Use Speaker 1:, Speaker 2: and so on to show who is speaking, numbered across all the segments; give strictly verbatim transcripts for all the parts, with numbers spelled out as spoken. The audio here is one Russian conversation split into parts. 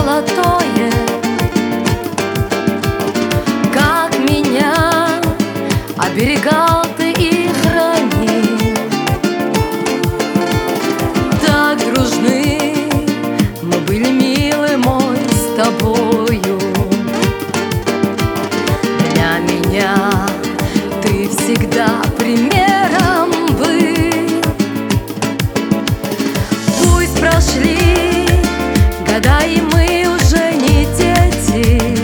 Speaker 1: золотое, как меня оберегал ты и хранил. Так дружны мы были, милый мой, с тобою. Для меня ты всегда примером был. Пусть прошли года, и мы уже не дети,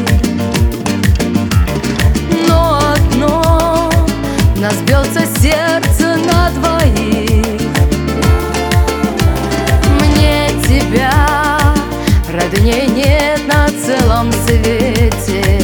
Speaker 1: но одно нас бьется сердце на двоих. Мне тебя роднее нет на целом свете,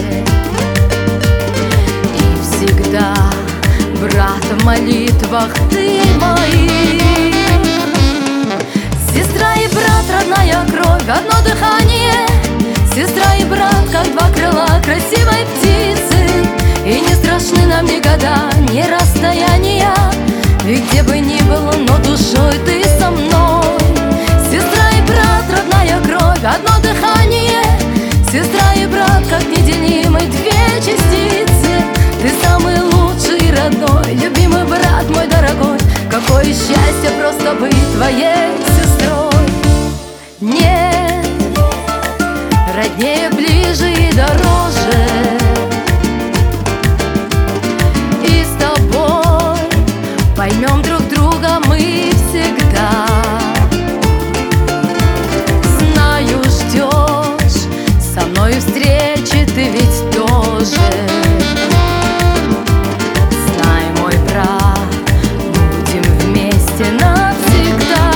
Speaker 1: и всегда, брат, в молитвах ты моих. Сестра и брат, родная кровь, одно дыхание. Сестра и брат, как два крыла красивой птицы, и не страшны нам ни года, ни расстояния. И где бы ни было, но душой ты со мной. Сестра и брат, родная кровь, одно дыхание. Сестра и брат, как неделимы две частицы. Ты самый лучший, родной, любимый брат мой дорогой. Какое счастье просто быть твоей сестрой. Нет, роднее, ближе и дороже. И с тобой поймем друг друга мы всегда. Знаю, ждешь со мной встречи ты ведь тоже. Знай, мой брат, будем вместе навсегда.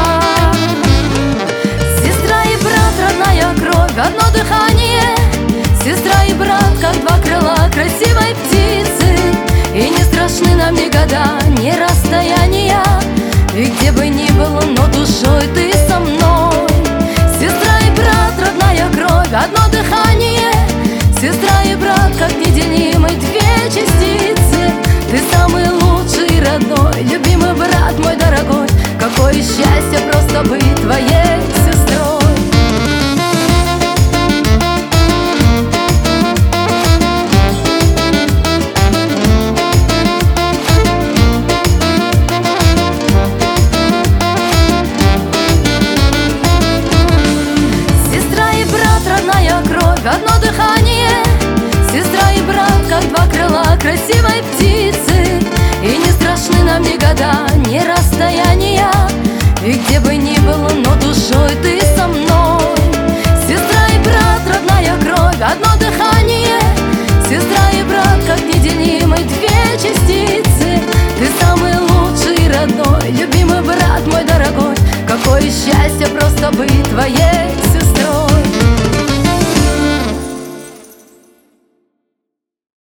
Speaker 1: Сестра и брат, родная кровь, одно дыхание. Сестра и брат, как два крыла красивой птицы, и не страшны нам ни года, ни расстояния. И где бы ни было, но душой ты со мной. Сестра и брат, родная кровь, одно дыхание. Сестра и брат, как неделимы две частицы. Ты самый лучший, родной, любимый брат мой дорогой. Какое счастье просто быть